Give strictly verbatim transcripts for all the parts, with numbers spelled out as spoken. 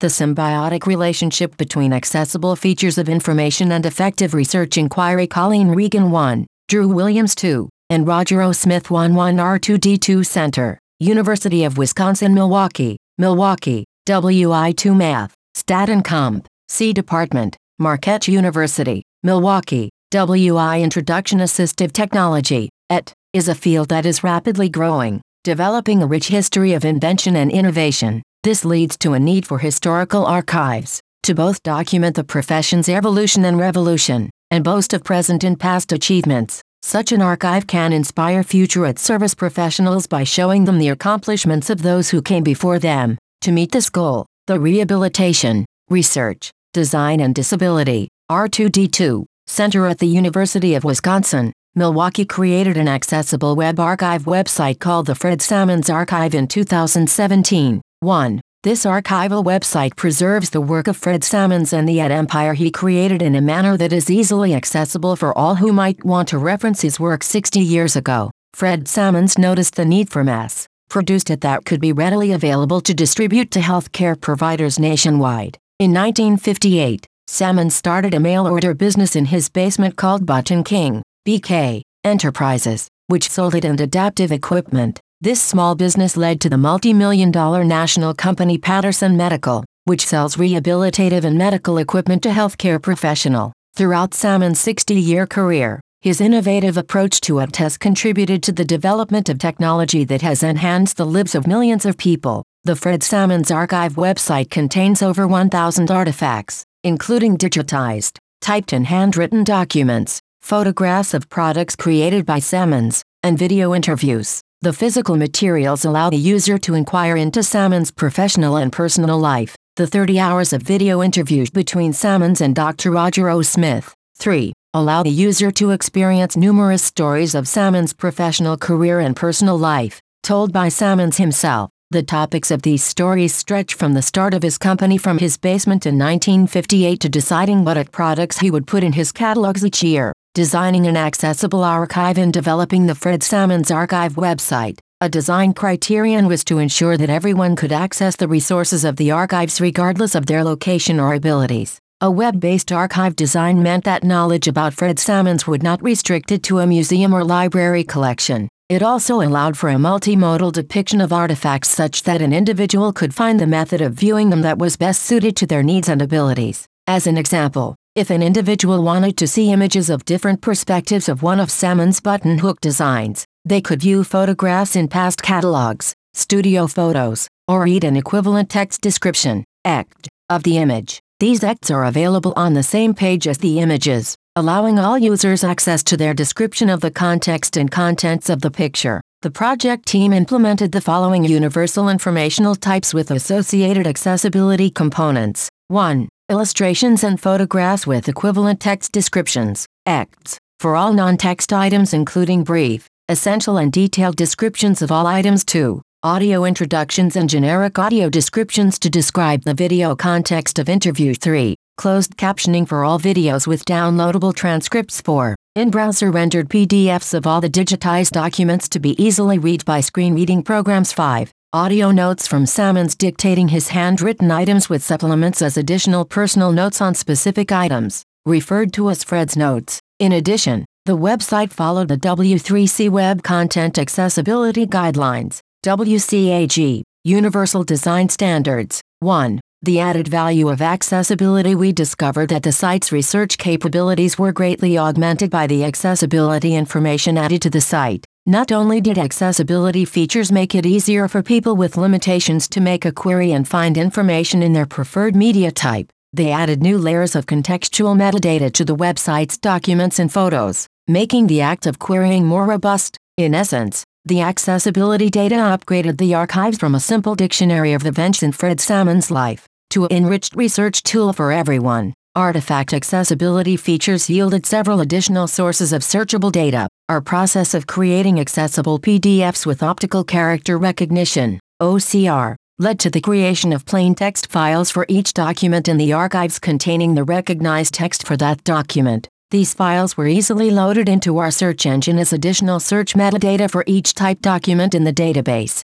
The symbiotic relationship between accessible features of information and effective research inquiry. Colleen Regan one, Drew Williams two, and Roger O. Smith one one R two D two Center, University of Wisconsin-Milwaukee, Milwaukee, W I two Math, Stat and Comp, C Department, Marquette University, Milwaukee, W I Introduction. Assistive technology, et, is a field that is rapidly growing, developing a rich history of invention and innovation. This leads to a need for historical archives, to both document the profession's evolution and revolution, and boast of present and past achievements. Such an archive can inspire future at service professionals by showing them the accomplishments of those who came before them. To meet this goal, the Rehabilitation, Research, Design and Disability, R two D two, Center at the University of Wisconsin, Milwaukee created an accessible web archive website called the Fred Sammons Archive in two thousand seventeen. one. This archival website preserves the work of Fred Sammons and the Ed empire he created in a manner that is easily accessible for all who might want to reference his work sixty years ago. Fred Sammons noticed the need for mass produced it that could be readily available to distribute to healthcare providers nationwide. In nineteen fifty-eight, Sammons started a mail-order business in his basement called Button King, B K, Enterprises, which sold it and adaptive equipment. This small business led to the multi-million dollar national company Patterson Medical, which sells rehabilitative and medical equipment to healthcare professionals. Throughout Sammons' sixty-year career, his innovative approach to ed has contributed to the development of technology that has enhanced the lives of millions of people. The Fred Sammons Archive website contains over one thousand artifacts, including digitized, typed and handwritten documents, photographs of products created by Sammons, and video interviews. The physical materials allow the user to inquire into Sammons' professional and personal life. The thirty hours of video interviews between Sammons and Doctor Roger O. Smith. three. Allow the user to experience numerous stories of Sammons' professional career and personal life, told by Sammons himself. The topics of these stories stretch from the start of his company from his basement in nineteen fifty-eight to deciding what ed products he would put in his catalogs each year, designing an accessible archive and developing the Fred Sammons Archive website. A design criterion was to ensure that everyone could access the resources of the archives regardless of their location or abilities. A web-based archive design meant that knowledge about Fred Sammons would not restrict it to a museum or library collection. It also allowed for a multimodal depiction of artifacts such that an individual could find the method of viewing them that was best suited to their needs and abilities. As an example, if an individual wanted to see images of different perspectives of one of Sammons' button hook designs, they could view photographs in past catalogs, studio photos, or read an equivalent text description, text, of the image. These texts are available on the same page as the images, allowing all users access to their description of the context and contents of the picture. The project team implemented the following universal informational types with associated accessibility components. one. Illustrations and photographs with equivalent text descriptions, texts, for all non-text items including brief, essential and detailed descriptions of all items. two. Audio introductions and generic audio descriptions to describe the video context of interview. three. Closed captioning for all videos with downloadable transcripts. four. In-browser rendered P D Fs of all the digitized documents to be easily read by screen reading programs. five. Audio notes from Sammons dictating his handwritten items with supplements as additional personal notes on specific items, referred to as Fred's Notes. In addition, the website followed the W three C Web Content Accessibility Guidelines, W C A G, Universal Design Standards. one. The added value of accessibility. We discovered that the site's research capabilities were greatly augmented by the accessibility information added to the site. Not only did accessibility features make it easier for people with limitations to make a query and find information in their preferred media type, they added new layers of contextual metadata to the website's documents and photos, making the act of querying more robust. In essence, the accessibility data upgraded the archives from a simple dictionary of events in Fred Sammons' life to an enriched research tool for everyone. Artifact accessibility features yielded several additional sources of searchable data. Our process of creating accessible P D Fs with optical character recognition, O C R, led to the creation of plain text files for each document in the archives containing the recognized text for that document. These files were easily loaded into our search engine as additional search metadata for each type document in the database.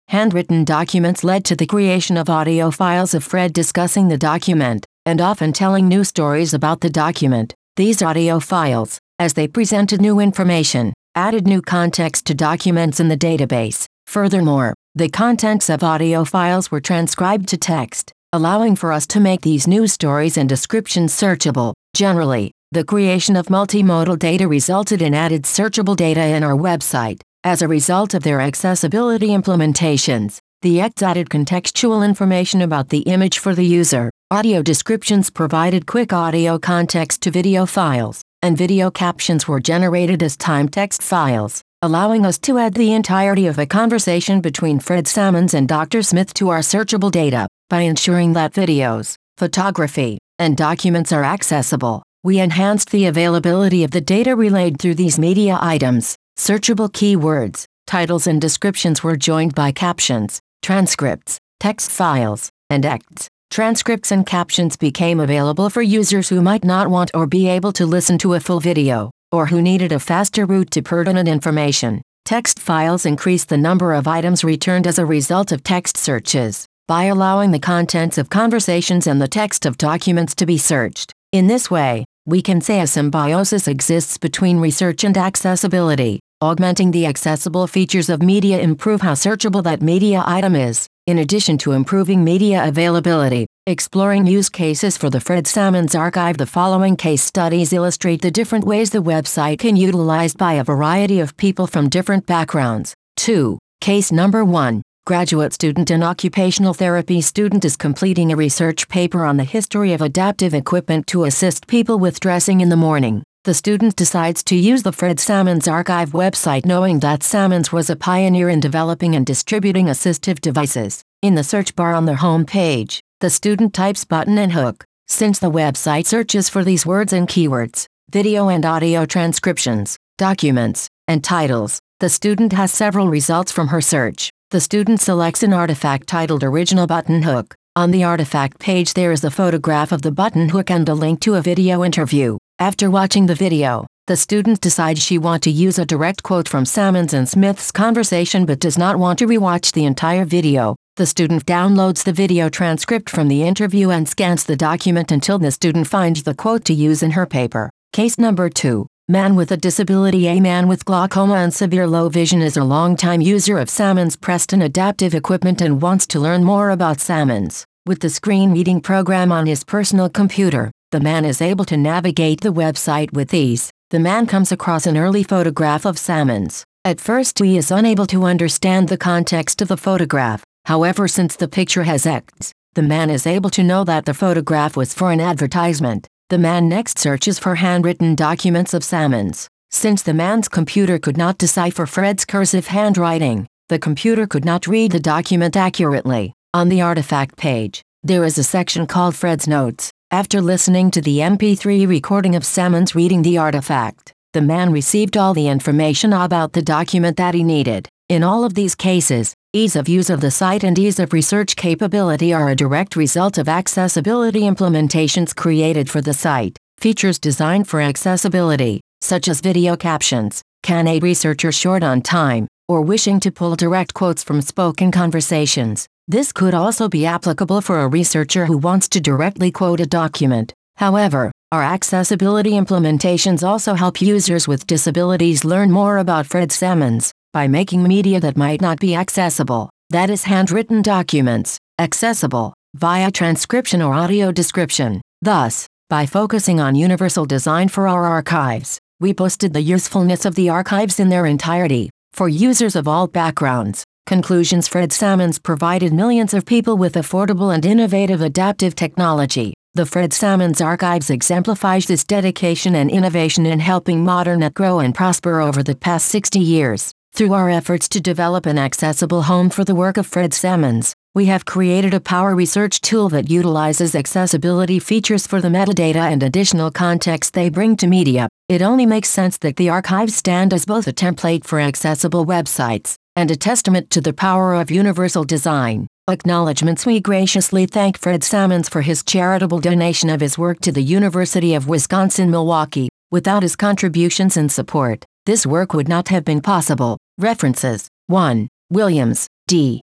Handwritten documents led to the creation of audio files of Fred discussing the document, and often telling new stories about the document. These audio files, as they presented new information, added new context to documents in the database. Furthermore, the contents of audio files were transcribed to text, allowing for us to make these news stories and descriptions searchable. Generally, the creation of multimodal data resulted in added searchable data in our website. As a result of their accessibility implementations, the X added contextual information about the image for the user. Audio descriptions provided quick audio context to video files, and video captions were generated as time text files, allowing us to add the entirety of a conversation between Fred Sammons and Doctor Smith to our searchable data. By ensuring that videos, photography, and documents are accessible, we enhanced the availability of the data relayed through these media items. Searchable keywords, titles and descriptions were joined by captions, transcripts, text files, and acts. Transcripts and captions became available for users who might not want or be able to listen to a full video, or who needed a faster route to pertinent information. Text files increased the number of items returned as a result of text searches, by allowing the contents of conversations and the text of documents to be searched. In this way, we can say a symbiosis exists between research and accessibility. Augmenting the accessible features of media improve how searchable that media item is. In addition to improving media availability, exploring use cases for the Fred Sammons Archive, the following case studies illustrate the different ways the website can be utilized by a variety of people from different backgrounds. two. Case number one. Graduate student and occupational therapy student is completing a research paper on the history of adaptive equipment to assist people with dressing in the morning. The student decides to use the Fred Sammons Archive website, knowing that Sammons was a pioneer in developing and distributing assistive devices. In the search bar on the home page, the student types button and hook. Since the website searches for these words and keywords, video and audio transcriptions, documents, and titles, the student has several results from her search. The student selects an artifact titled Original Button Hook. On the artifact page there is a photograph of the button hook and a link to a video interview. After watching the video, the student decides she wants to use a direct quote from Sammons and Smith's conversation but does not want to rewatch the entire video. The student downloads the video transcript from the interview and scans the document until the student finds the quote to use in her paper. Case number two. Man with a disability. A man with glaucoma and severe low vision is a longtime user of Sammons Preston adaptive equipment and wants to learn more about Sammons. With the screen reading program on his personal computer, the man is able to navigate the website with ease. The man comes across an early photograph of Sammons. At first he is unable to understand the context of the photograph. However, since the picture has X, the man is able to know that the photograph was for an advertisement. The man next searches for handwritten documents of Sammons. Since the man's computer could not decipher Fred's cursive handwriting, the computer could not read the document accurately. On the artifact page, there is a section called Fred's Notes. After listening to the M P three recording of Sammons reading the artifact, the man received all the information about the document that he needed. In all of these cases, ease of use of the site and ease of research capability are a direct result of accessibility implementations created for the site. Features designed for accessibility, such as video captions, can aid researchers short on time, or wishing to pull direct quotes from spoken conversations. This could also be applicable for a researcher who wants to directly quote a document. However, our accessibility implementations also help users with disabilities learn more about Fred Sammons by making media that might not be accessible, that is handwritten documents, accessible via transcription or audio description. Thus, by focusing on universal design for our archives, we boosted the usefulness of the archives in their entirety, for users of all backgrounds. Conclusions. Fred Sammons provided millions of people with affordable and innovative adaptive technology. The Fred Sammons Archives exemplifies this dedication and innovation in helping ModernNet grow and prosper over the past sixty years. Through our efforts to develop an accessible home for the work of Fred Sammons, we have created a power research tool that utilizes accessibility features for the metadata and additional context they bring to media. It only makes sense that the archives stand as both a template for accessible websites and a testament to the power of universal design. Acknowledgements. We graciously thank Fred Sammons for his charitable donation of his work to the University of Wisconsin-Milwaukee. Without his contributions and support, this work would not have been possible. References. one. Williams, D.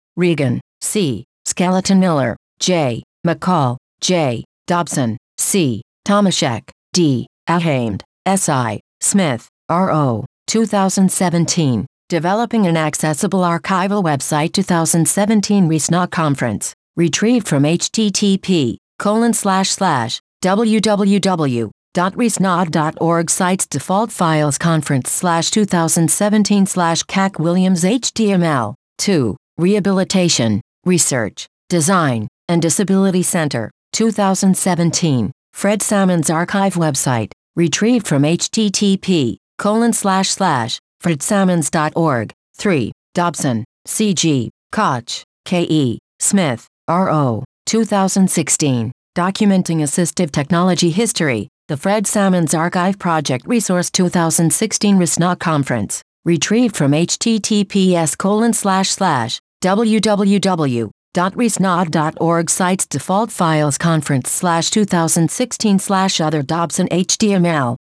Regan, C. Skeleton Miller, J. McCall, J. Dobson, C. Tomaszek, D. Ahamed, S I. Smith, R O two thousand seventeen. Developing an Accessible Archival Website twenty seventeen RISNA Conference. Retrieved from http colon slash slash www dot risnod dot org Sites Default Files Conference slash twenty seventeen slash C A C Williams H T M L. two. Rehabilitation, Research, Design, and Disability Center, twenty seventeen. Fred Salmon's Archive Website. Retrieved from http colon slash slash fredsalmons dot org. three. Dobson, C G. Koch, K E. Smith, R O two thousand sixteen. Documenting Assistive Technology History, the Fred Salmon's Archive Project Resource twenty sixteen RISNA Conference. Retrieved from https colon slash slash www dot risnod dot org Sites Default Files Conference slash twenty sixteen slash other Dobson H T M L.